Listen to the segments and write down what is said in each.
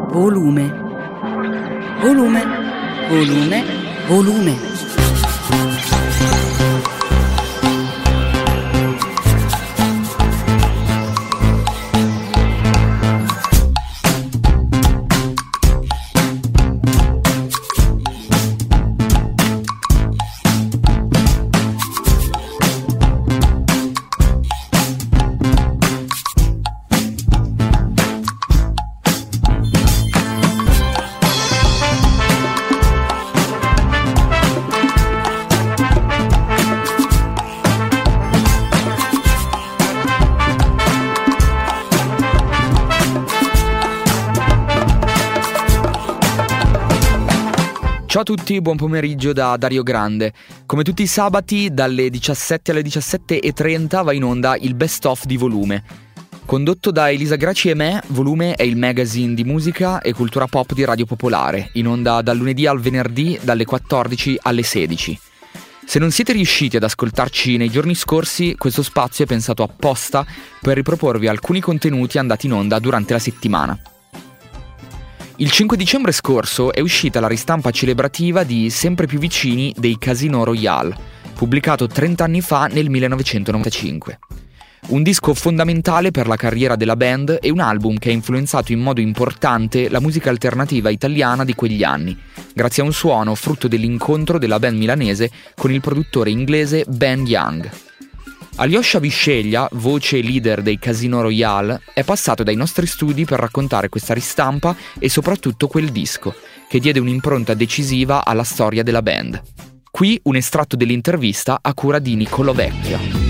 volume, volume, volume, volume. Ciao a tutti, buon pomeriggio da Dario Grande. Come tutti i sabati, dalle 17 alle 17:30 va in onda il Best of di Volume. Condotto da Elisa Graci e me, Volume è il magazine di musica e cultura pop di Radio Popolare, in onda dal lunedì al venerdì dalle 14 alle 16. Se non siete riusciti ad ascoltarci nei giorni scorsi, questo spazio è pensato apposta per riproporvi alcuni contenuti andati in onda durante la settimana. Il 5 dicembre scorso è uscita la ristampa celebrativa di Sempre più vicini dei Casino Royale, pubblicato 30 anni fa nel 1995. Un disco fondamentale per la carriera della band e un album che ha influenzato in modo importante la musica alternativa italiana di quegli anni, grazie a un suono frutto dell'incontro della band milanese con il produttore inglese Ben Young. Alyosha Visceglia, voce e leader dei Casino Royale, è passato dai nostri studi per raccontare questa ristampa e soprattutto quel disco, che diede un'impronta decisiva alla storia della band. Qui un estratto dell'intervista a cura di Niccolò Vecchia.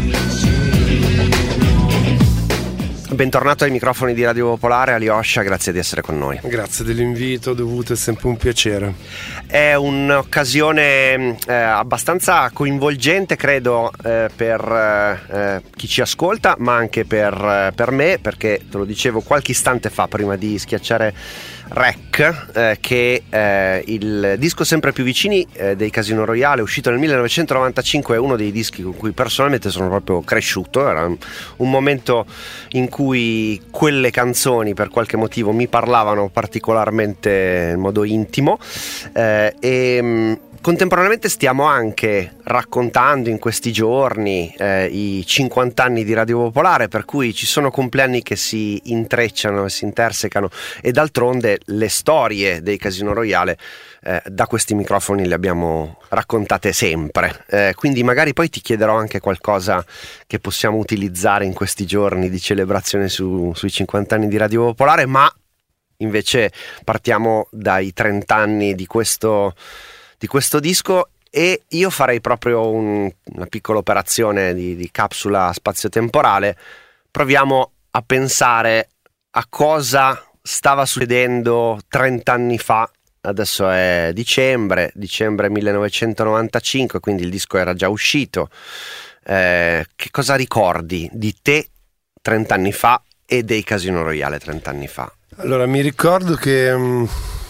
Bentornato ai microfoni di Radio Popolare, Alyosha, grazie di essere con noi. Grazie dell'invito, dovuto, è sempre un piacere. È un'occasione abbastanza coinvolgente, credo, per chi ci ascolta, ma anche per me, perché te lo dicevo qualche istante fa, prima di schiacciare Rec, che il disco Sempre più vicini dei Casino Royale, uscito nel 1995, è uno dei dischi con cui personalmente sono proprio cresciuto. Era un momento in cui quelle canzoni per qualche motivo mi parlavano particolarmente in modo intimo, e contemporaneamente stiamo anche raccontando in questi giorni i 50 anni di Radio Popolare, per cui ci sono compleanni che si intrecciano e si intersecano, e d'altronde le storie dei Casino Royale da questi microfoni le abbiamo raccontate sempre, quindi magari poi ti chiederò anche qualcosa che possiamo utilizzare in questi giorni di celebrazione sui 50 anni di Radio Popolare, ma invece partiamo dai 30 anni di questo disco, e io farei proprio una piccola operazione di capsula spazio-temporale. Proviamo a pensare a cosa stava succedendo 30 anni fa. Adesso è dicembre 1995, quindi il disco era già uscito. Che cosa ricordi di te 30 anni fa e dei Casino Royale 30 anni fa? Allora, mi ricordo che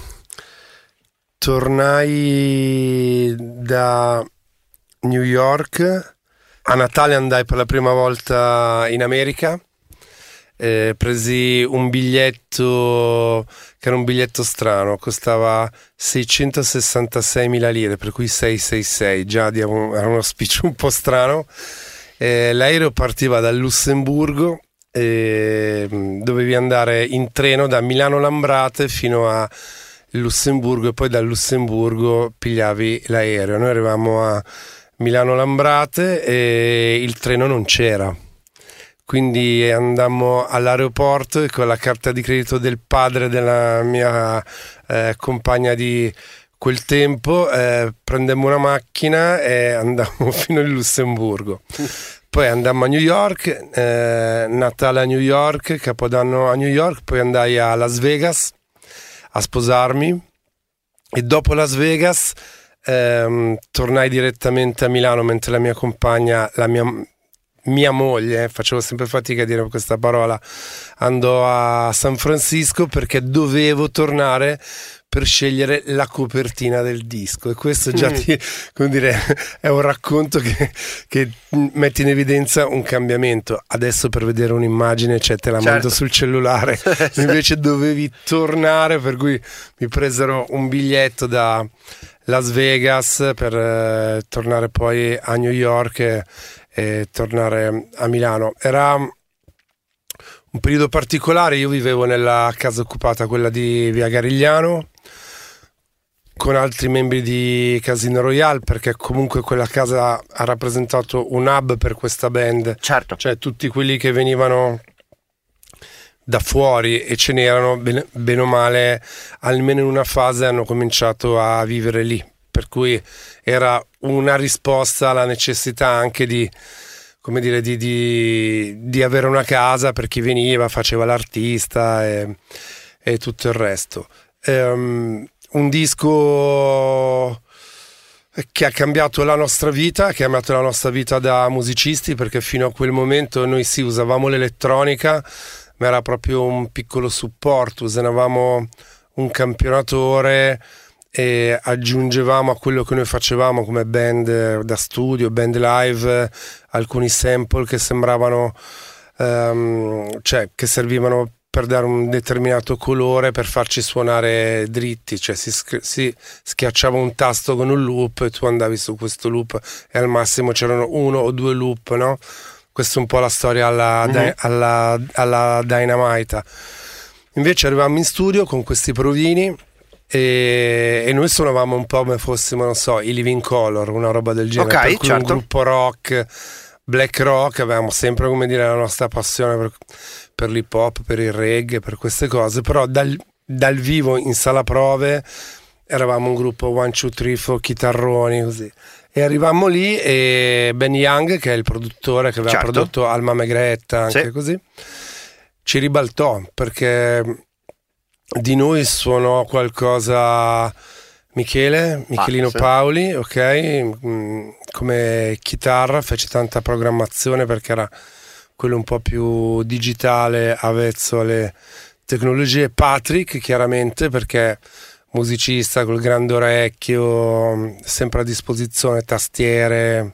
tornai da New York. A Natale andai per la prima volta in America. Presi un biglietto che era un biglietto strano, costava 666.000 lire, per cui 666, già era uno speech un po' strano. L'aereo partiva dal Lussemburgo e dovevi andare in treno da Milano Lambrate fino a Lussemburgo, e poi dal Lussemburgo pigliavi l'aereo. Noi arrivavamo a Milano Lambrate e il treno non c'era, quindi andammo all'aeroporto e con la carta di credito del padre della mia compagna di quel tempo prendemmo una macchina e andammo fino in Lussemburgo. Poi andammo a New York, Natale a New York, Capodanno a New York, poi andai a Las Vegas a sposarmi, e dopo Las Vegas tornai direttamente a Milano, mentre la mia compagna, mia moglie, facevo sempre fatica a dire questa parola, andò a San Francisco perché dovevo tornare per scegliere la copertina del disco, e questo già come dire, è un racconto che mette in evidenza un cambiamento. Adesso per vedere un'immagine te la mando sul cellulare, invece dovevi tornare, per cui mi presero un biglietto da Las Vegas per tornare poi a New York e tornare a Milano. Era un periodo particolare, io vivevo nella casa occupata, quella di Via Garigliano, con altri membri di Casino Royale, perché comunque quella casa ha rappresentato un hub per questa band. Certo. Cioè tutti quelli che venivano da fuori, e ce n'erano bene o male, almeno in una fase hanno cominciato a vivere lì, per cui era una risposta alla necessità anche di, come dire, di avere una casa per chi veniva, faceva l'artista e tutto il resto. Un disco che ha cambiato la nostra vita, da musicisti, perché fino a quel momento noi sì usavamo l'elettronica, ma era proprio un piccolo supporto, usavamo un campionatore e aggiungevamo a quello che noi facevamo come band da studio, band live, alcuni sample che sembravano che servivano per dare un determinato colore, per farci suonare dritti, cioè si schiacciava un tasto con un loop e tu andavi su questo loop e al massimo c'erano 1 o 2 loop, no? Questa è un po' la storia alla Dynamite. Invece arrivavamo in studio con questi provini e noi suonavamo un po' come fossimo, non so, i Living Color, una roba del genere, per cui un gruppo rock, black rock. Avevamo sempre, come dire, la nostra passione per l'hip hop, per il reggae, per queste cose, però dal vivo in sala prove eravamo un gruppo 1, 2, 3, 4 chitarroni, così. E arrivammo lì e Ben Young, che è il produttore che aveva prodotto Alma Megretta, anche così, ci ribaltò, perché di noi suonò qualcosa Michelino Paoli, come chitarra, fece tanta programmazione perché era quello un po' più digitale, avvezzo alle tecnologie. Patrick, chiaramente, perché musicista col grande orecchio, sempre a disposizione, tastiere,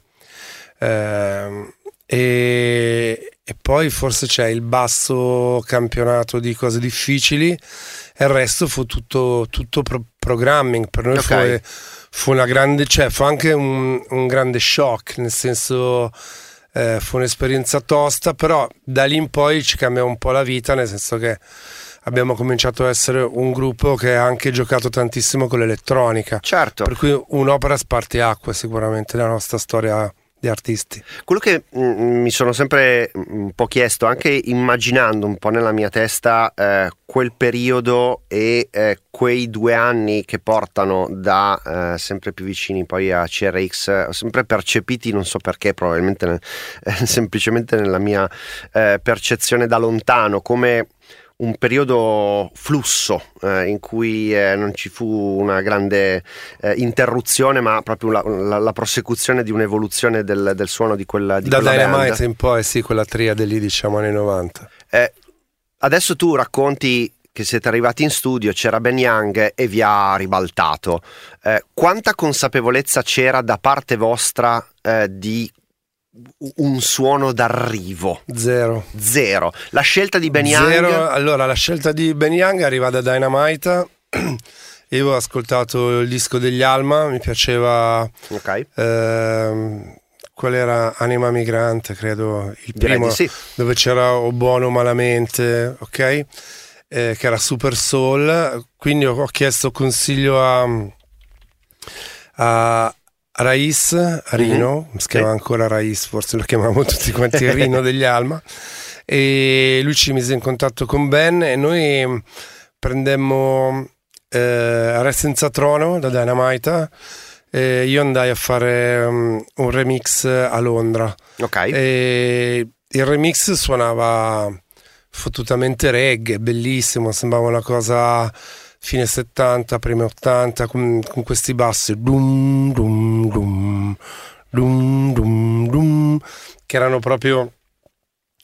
e poi forse c'è il basso campionato di cose difficili, e il resto fu tutto programming. Per noi fu una grande, fu anche un grande shock, nel senso fu un'esperienza tosta, però da lì in poi ci cambiò un po' la vita, nel senso che abbiamo cominciato a essere un gruppo che ha anche giocato tantissimo con l'elettronica. Certo. Per cui un'opera spartiacque sicuramente nella nostra storia di artisti. Quello che mi sono sempre un po' chiesto, anche immaginando un po' nella mia testa quel periodo e quei 2 anni che portano da sempre più vicini poi a CRX, ho sempre percepiti, non so perché, probabilmente semplicemente nella mia percezione da lontano, come un periodo flusso in cui non ci fu una grande interruzione, ma proprio la prosecuzione di un'evoluzione del suono di quella da quella Dynamite band. in poi, sì, quella triade lì, diciamo anni 90. Adesso tu racconti che siete arrivati in studio, c'era Ben Young e vi ha ribaltato. Quanta consapevolezza c'era da parte vostra di un suono d'arrivo? Zero. La scelta di Ben Young? Allora, la scelta di Ben Young arriva da Dynamite. Io avevo ascoltato il disco degli Alma, mi piaceva. Qual era? Anima Migrante, credo, il primo, sì, dove c'era O Buono Malamente, che era super soul. Quindi ho chiesto consiglio a Raiz, Rino, si chiama ancora Raiz, forse lo chiamavamo tutti quanti Rino degli Alma, e lui ci mise in contatto con Ben e noi prendemmo Re Senza Trono da Dynamite. Io andai a fare un remix a Londra, e il remix suonava fottutamente reggae, bellissimo, sembrava una cosa fine 70, primi 80, con questi bassi dum, dum, dum, dum, dum, dum, che erano proprio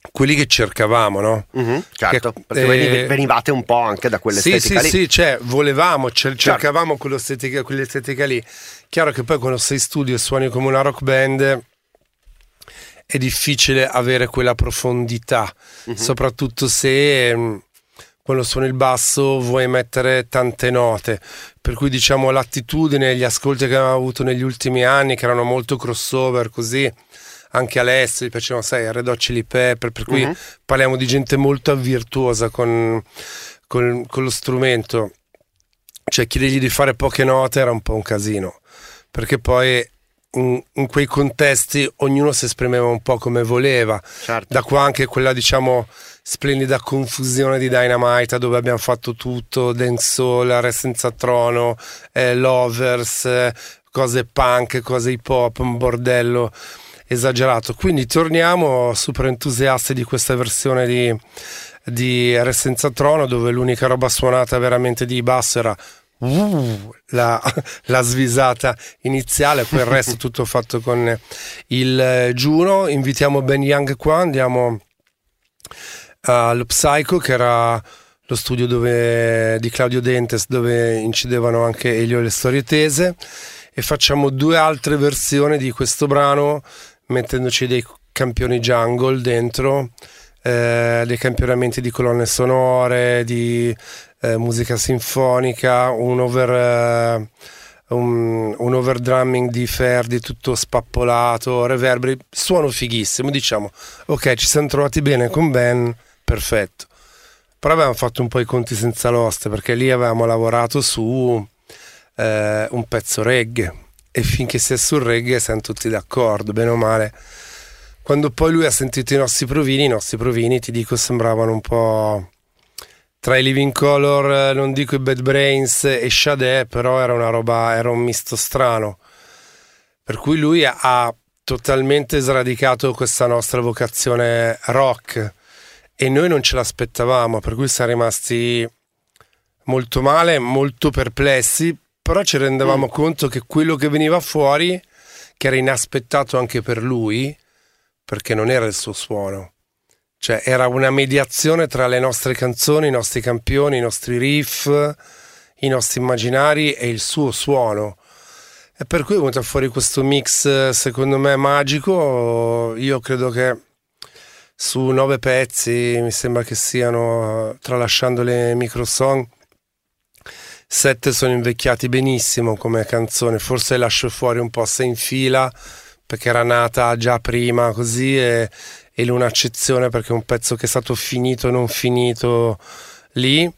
quelli che cercavamo, no? Certo, che, perché venivate un po' anche da quell'estetica lì. Sì, cioè volevamo, cercavamo quell'estetica lì. Chiaro che poi quando sei in studio e suoni come una rock band è difficile avere quella profondità, soprattutto se quando suoni il basso vuoi mettere tante note, per cui diciamo l'attitudine, gli ascolti che abbiamo avuto negli ultimi anni, che erano molto crossover, così anche Alessio gli piacevano, sai, Red Hot Chili Pepper, per cui parliamo di gente molto virtuosa con lo strumento, cioè chiedergli di fare poche note era un po' un casino, perché poi in quei contesti ognuno si esprimeva un po' come voleva. Certo. Da qua anche quella, diciamo, splendida confusione di Dynamite, dove abbiamo fatto tutto, dancehall, Re senza trono, Lovers, cose punk, cose hip hop, un bordello esagerato. Quindi torniamo super entusiasti di questa versione di Re senza trono, dove l'unica roba suonata veramente di basso era la svisata iniziale, poi il resto tutto fatto con il Juno. Invitiamo Ben Young qua, andiamo allo Psycho, che era lo studio di Claudio Dentes, dove incidevano anche Elio e le storie tese, e facciamo 2 altre versioni di questo brano mettendoci dei campioni jungle dentro, dei campionamenti di colonne sonore, di musica sinfonica, un overdrumming di Ferdi tutto spappolato, reverberi, suono fighissimo. Diciamo, ok, ci siamo trovati bene con Ben, perfetto. Però avevamo fatto un po' i conti senza l'oste, perché lì avevamo lavorato su un pezzo reggae, e finché si è sul reggae siamo tutti d'accordo, bene o male. Quando poi lui ha sentito i nostri provini, ti dico, sembravano un po' tra i Living Color, non dico i Bad Brains e Sade, però era un misto strano, per cui lui ha totalmente sradicato questa nostra vocazione rock e noi non ce l'aspettavamo, per cui siamo rimasti molto male, molto perplessi, però ci rendevamo conto che quello che veniva fuori, che era inaspettato anche per lui, perché non era il suo suono, cioè era una mediazione tra le nostre canzoni, i nostri campioni, i nostri riff, i nostri immaginari e il suo suono, e per cui è venuto fuori questo mix secondo me magico. Io credo che su 9 pezzi mi sembra che siano, tralasciando le microsong, 7 sono invecchiati benissimo come canzone, forse lascio fuori un po' Se in fila, perché era nata già prima così, e l'un'accezione perché è un pezzo che è stato finito non finito lì,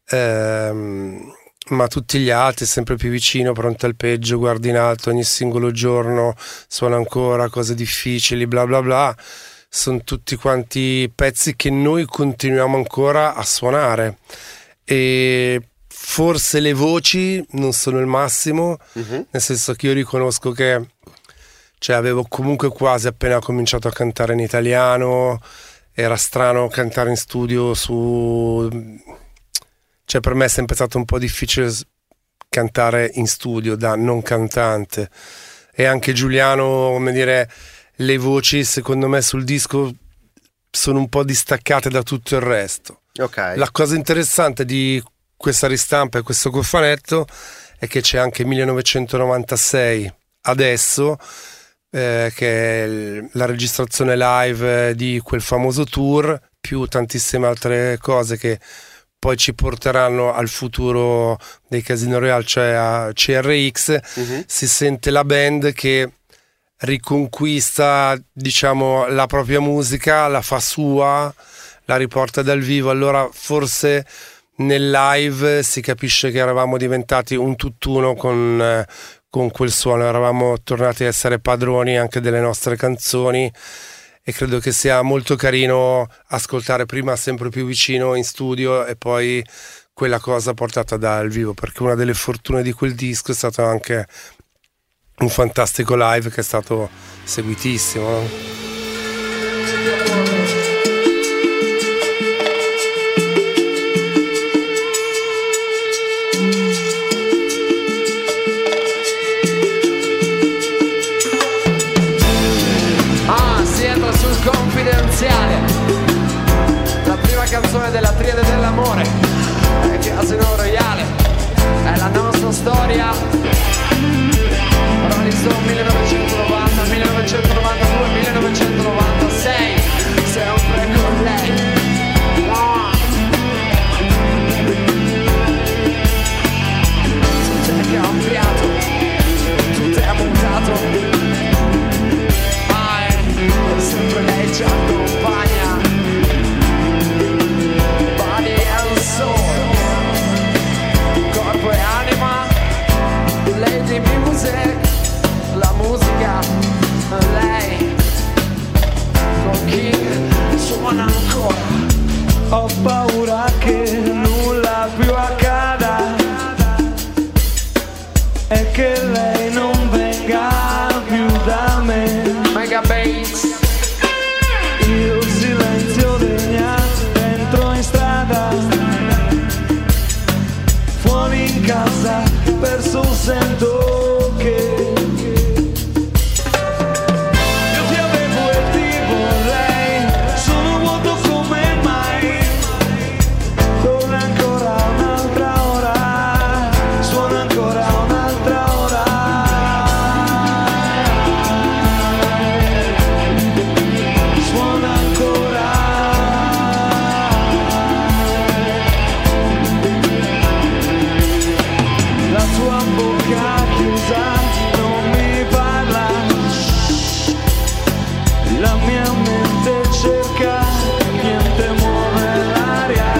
ma tutti gli altri sempre più vicino, Pronto al peggio, Guardi in alto, Ogni singolo giorno, Suona ancora, Cose difficili, bla bla bla, sono tutti quanti pezzi che noi continuiamo ancora a suonare, e forse le voci non sono il massimo, nel senso che io riconosco che, cioè, avevo comunque quasi appena cominciato a cantare in italiano, era strano cantare in studio cioè per me è sempre stato un po' difficile cantare in studio da non cantante, e anche Giuliano, come dire, le voci secondo me sul disco sono un po' distaccate da tutto il resto. Okay. La cosa interessante di questa ristampa e questo cofanetto è che c'è anche 1996 adesso, che è la registrazione live di quel famoso tour, più tantissime altre cose che poi ci porteranno al futuro dei Casino Royale, cioè a CRX. Si sente la band che riconquista, diciamo, la propria musica, la fa sua, la riporta dal vivo. Allora forse nel live si capisce che eravamo diventati un tutt'uno con quel suono, eravamo tornati a essere padroni anche delle nostre canzoni, e credo che sia molto carino ascoltare prima sempre più vicino in studio e poi quella cosa portata dal vivo, perché una delle fortune di quel disco è stato anche un fantastico live che è stato seguitissimo, no? Si entra sul confidenziale, canzone della triade dell'amore, è Casino Royale, è la nostra storia. Rolling Stone 1990, 1992, 1996, sempre con lei. Tutto è cambiato, tutto è mutato, ma è sempre lei ci accompagna. Body and soul, corpo e anima, Lady Music, la musica, lei con King suona ancora. Ho paura che nulla più accada e che lei non venga più da me. Mega Bass. Il silenzio regna dentro in strada, fuori in casa, perso sento che io ti avevo e ti vorrei, sono vuoto come mai, corre ancora un'altra ora, suona ancora un'altra ora, suona ancora. La tua bocca chiusa non mi parla, la mia mente cerca, niente muove l'aria.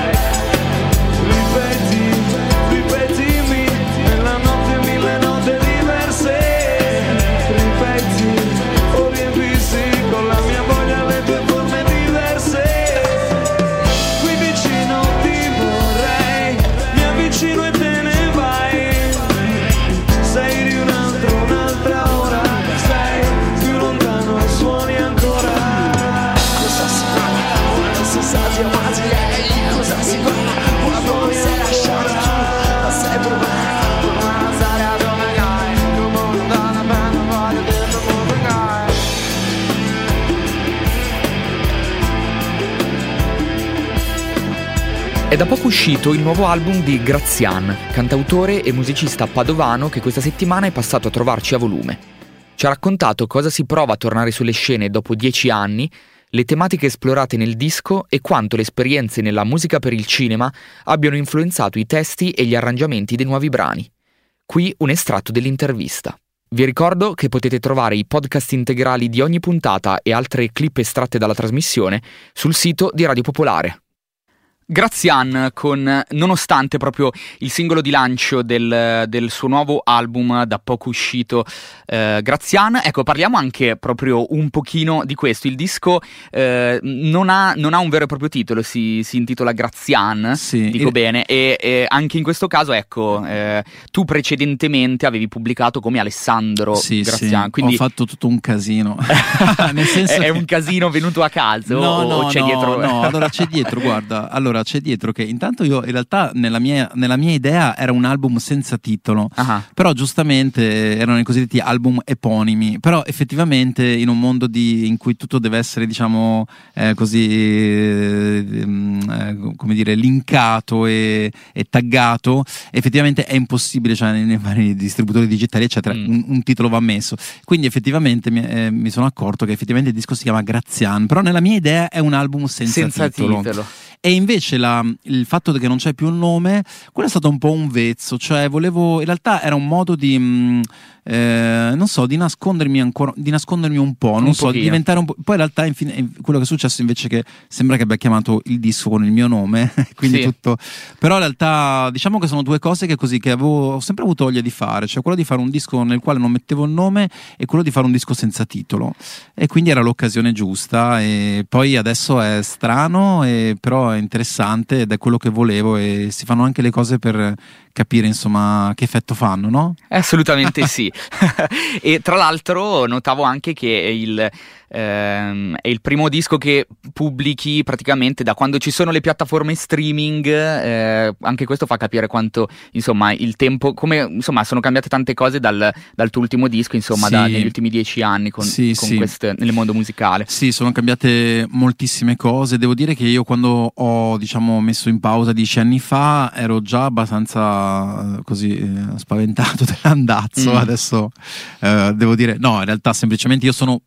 Ripetimi, nella notte mille note diverse. Ripeti o riempisi con la mia voglia le tue forme diverse. Qui vicino ti vorrei, mi avvicino e te ne vai. Sei di un'altra ora, sei più lontano e suoni ancora. Cosa si fa? Non si sa di amati lei. Cosa si fa? Quando mi sei lasciata, sei per me. Come stare a dove vai? Come lontana bene, voglio dentro come vai. È da poco uscito il nuovo album di Grazian, cantautore e musicista padovano che questa settimana è passato a trovarci a Volume. Ci ha raccontato cosa si prova a tornare sulle scene dopo 10 anni, le tematiche esplorate nel disco e quanto le esperienze nella musica per il cinema abbiano influenzato i testi e gli arrangiamenti dei nuovi brani. Qui un estratto dell'intervista. Vi ricordo che potete trovare i podcast integrali di ogni puntata e altre clip estratte dalla trasmissione sul sito di Radio Popolare. Grazian, con nonostante proprio il singolo di lancio del suo nuovo album da poco uscito, Grazian, ecco, parliamo anche proprio un pochino di questo. Il disco non ha un vero e proprio titolo, si intitola Grazian, sì, dico bene, e anche in questo caso, ecco, tu precedentemente avevi pubblicato come Alessandro Grazian, sì, quindi ho fatto tutto un casino. Nel senso è che... un casino venuto a caso? No, c'è dietro? No, allora c'è dietro, guarda, c'è dietro che intanto io in realtà nella mia idea era un album senza titolo, però giustamente erano i cosiddetti album eponimi, però effettivamente in un mondo in cui tutto deve essere, diciamo, così come dire, linkato e taggato, effettivamente è impossibile, cioè nei vari distributori digitali eccetera, un titolo va messo, quindi effettivamente mi sono accorto che effettivamente il disco si chiama Grazian, però nella mia idea è un album senza titolo. E invece il fatto che non c'è più un nome, quello è stato un po' un vezzo, cioè in realtà era un modo di non so, di nascondermi un po', di diventare un po'. Poi in realtà quello che è successo invece che sembra che abbia chiamato il disco con il mio nome, quindi tutto. Però in realtà diciamo che sono due cose che ho sempre avuto voglia di fare, cioè quello di fare un disco nel quale non mettevo il nome e quello di fare un disco senza titolo, e quindi era l'occasione giusta. E poi adesso è strano, però è interessante ed è quello che volevo, e si fanno anche le cose capire insomma che effetto fanno, no? Assolutamente sì. E tra l'altro notavo anche che è il primo disco che pubblichi praticamente da quando ci sono le piattaforme streaming, anche questo fa capire quanto insomma il tempo, come insomma sono cambiate tante cose dal tuo ultimo disco, insomma, sì, negli ultimi 10 anni con queste, nel mondo musicale. Sì, sono cambiate moltissime cose. Devo dire che io quando ho messo in pausa 10 anni fa ero già abbastanza spaventato dell'andazzo. Adesso devo dire no, in realtà semplicemente io sono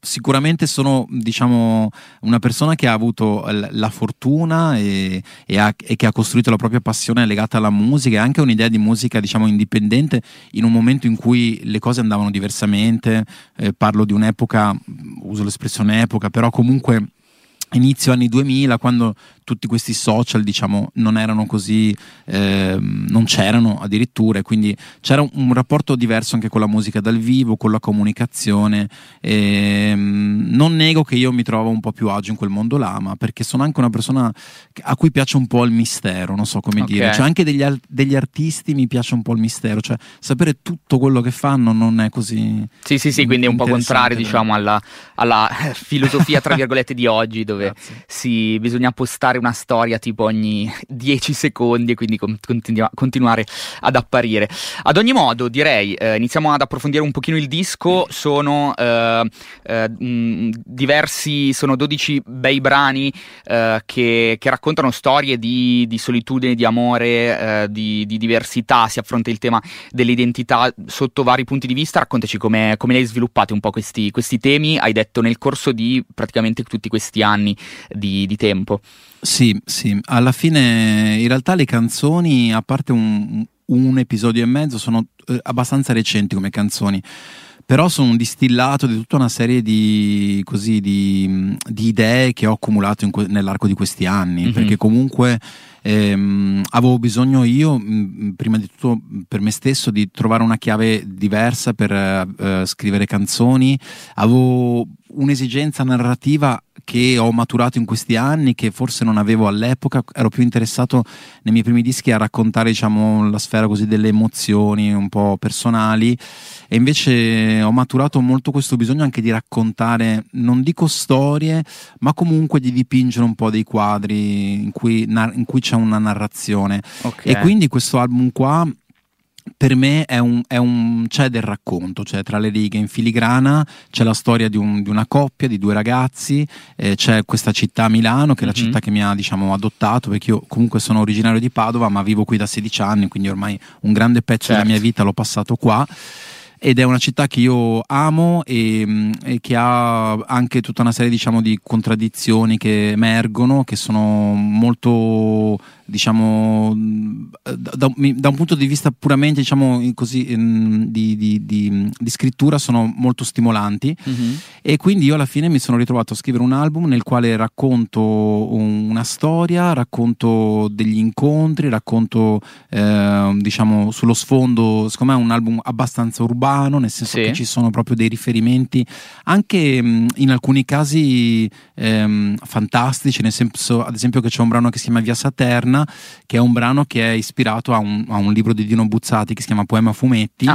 una persona che ha avuto la fortuna e che ha costruito la propria passione legata alla musica e anche un'idea di musica indipendente in un momento in cui le cose andavano diversamente. Parlo di un'epoca, uso l'espressione epoca, però comunque inizio anni 2000, quando tutti questi social non erano così, non c'erano addirittura, e quindi c'era un rapporto diverso anche con la musica dal vivo, con la comunicazione. Non nego che io mi trovo un po' più agio in quel mondo là, ma perché sono anche una persona a cui piace un po' il mistero, non so come dire, cioè anche degli artisti mi piace un po' il mistero, cioè sapere tutto quello che fanno non è così. Sì, quindi è un po' contrario alla filosofia tra virgolette di oggi, dove bisogna postare una storia tipo ogni 10 secondi e quindi continuare ad apparire. Ad ogni modo, direi, iniziamo ad approfondire un pochino il disco. Sono diversi, sono 12 bei brani che raccontano storie di solitudine, di amore, di diversità. Si affronta il tema dell'identità sotto vari punti di vista. Raccontaci come li hai sviluppati un po' questi temi, hai detto, nel corso di praticamente tutti questi anni di tempo. Sì, alla fine in realtà le canzoni, a parte un episodio e mezzo, sono abbastanza recenti come canzoni, però sono un distillato di tutta una serie di idee che ho accumulato nell'arco di questi anni, perché comunque avevo bisogno io, prima di tutto per me stesso, di trovare una chiave diversa per scrivere canzoni. Avevo un'esigenza narrativa che ho maturato in questi anni, che forse non avevo all'epoca. Ero più interessato nei miei primi dischi a raccontare la sfera così delle emozioni un po' personali, e invece ho maturato molto questo bisogno anche di raccontare, non dico storie, ma comunque di dipingere un po' dei quadri in cui c'è una narrazione. E quindi questo album qua per me c'è del racconto, cioè tra le righe, in filigrana c'è la storia di una coppia, di due ragazzi, c'è questa città, Milano, che è la città che mi ha adottato, perché io comunque sono originario di Padova ma vivo qui da 16 anni, quindi ormai un grande pezzo della mia vita l'ho passato qua. Ed è una città che io amo e che ha anche tutta una serie di contraddizioni che emergono, che sono molto da un punto di vista puramente di scrittura, sono molto stimolanti. E quindi io alla fine mi sono ritrovato a scrivere un album nel quale racconto una storia, racconto degli incontri, racconto sullo sfondo. Secondo me è un album abbastanza urbano, nel senso che ci sono proprio dei riferimenti anche in alcuni casi fantastici, nel senso, ad esempio, che c'è un brano che si chiama Via Saterna, che è un brano che è ispirato a un libro di Dino Buzzati che si chiama Poema Fumetti.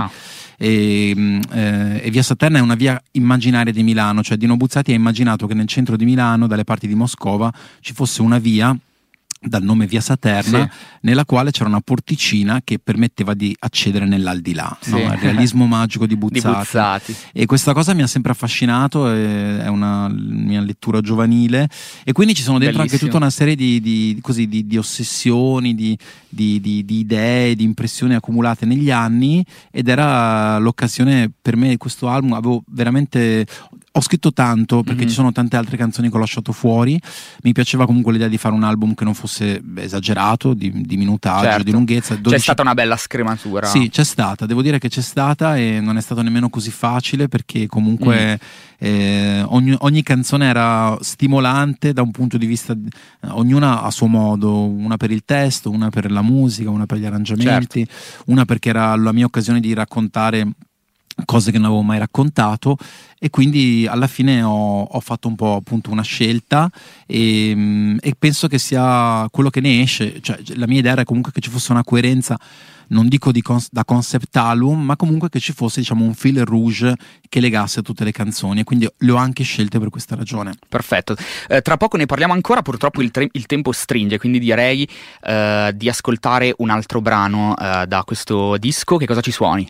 E Via Saterna è una via immaginaria di Milano, cioè Dino Buzzati ha immaginato che nel centro di Milano, dalle parti di Moscova, ci fosse una via dal nome Via Saterna, nella quale c'era una porticina che permetteva di accedere nell'aldilà, no? Il realismo magico di Buzzati. E questa cosa mi ha sempre affascinato, è una mia lettura giovanile, e quindi ci sono dentro anche tutta una serie di ossessioni, di idee, di impressioni accumulate negli anni, ed era l'occasione per me. Questo album ho scritto tanto, perché ci sono tante altre canzoni che ho lasciato fuori. Mi piaceva comunque l'idea di fare un album che non fosse esagerato di minutaggio, di lunghezza. 12... C'è stata una bella scrematura. Sì, c'è stata, devo dire che c'è stata, e non è stato nemmeno così facile, perché comunque ogni canzone era stimolante da un punto di vista, ognuna a suo modo, una per il testo, una per la musica, una per gli arrangiamenti, una perché era la mia occasione di raccontare cose che non avevo mai raccontato. E quindi alla fine ho fatto un po' appunto una scelta, e penso che sia quello che ne esce. Cioè, la mia idea era comunque che ci fosse una coerenza non dico da concept album, ma comunque che ci fosse, diciamo, un fil rouge che legasse tutte le canzoni, e quindi le ho anche scelte per questa ragione. Perfetto, tra poco ne parliamo ancora, purtroppo il tempo stringe, quindi direi di ascoltare un altro brano da questo disco. Che cosa ci suoni?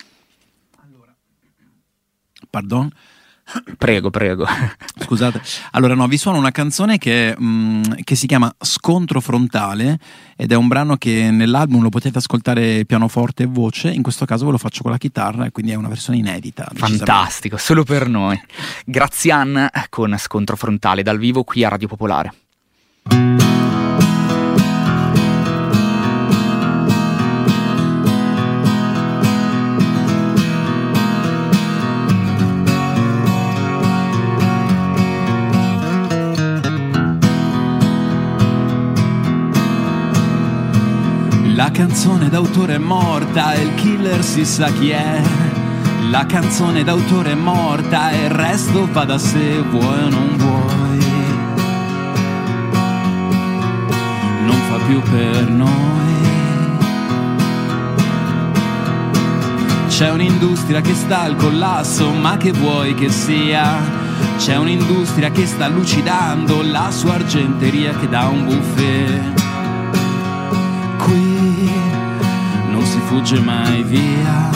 Pardon? Prego. Scusate. Allora no, vi suono una canzone che si chiama Scontro Frontale, ed è un brano che nell'album lo potete ascoltare pianoforte e voce, in questo caso ve lo faccio con la chitarra, e quindi è una versione inedita. Fantastico, solo per noi. Grazian con Scontro Frontale dal vivo qui a Radio Popolare. La canzone d'autore è morta e il killer si sa chi è. La canzone d'autore è morta e il resto va da sé, vuoi o non vuoi. Non fa più per noi. C'è un'industria che sta al collasso, ma che vuoi che sia? C'è un'industria che sta lucidando la sua argenteria, che dà un buffet. Qui non si fugge mai via.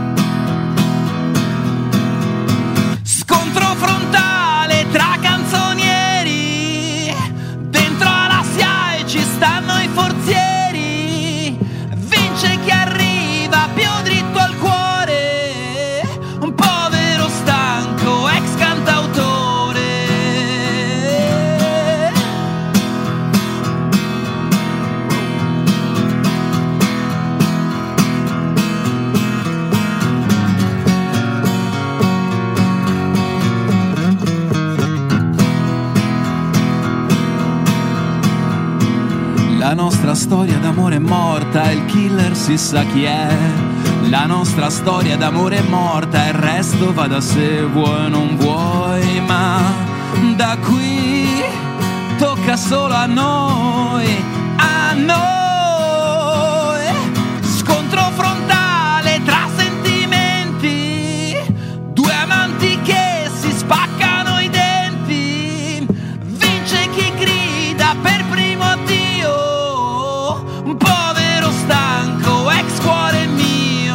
Scontro frontale tra canzonieri, dentro alla SIAE ci stanno i forzieri. Vince chi arriva più dritto al cuore, un povero stanco ex cantautore. La nostra storia d'amore è morta e il killer si sa chi è. La nostra storia d'amore è morta e il resto va da sé, vuoi o non vuoi. Ma da qui tocca solo a noi, a noi. Scontro frontale tra sentimenti, due amanti che si spaccano i denti. Vince chi grida per primo addio, un povero stanco ex cuore mio.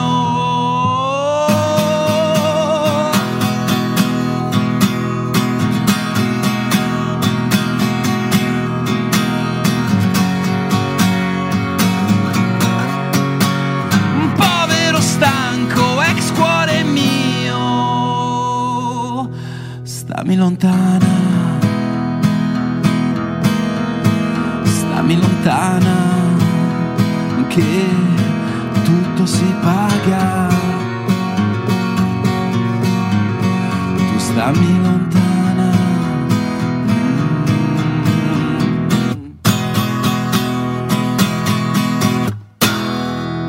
Un povero stanco ex cuore mio. Stammi lontana, stammi lontana, che tutto si paga. Tu stammi lontana.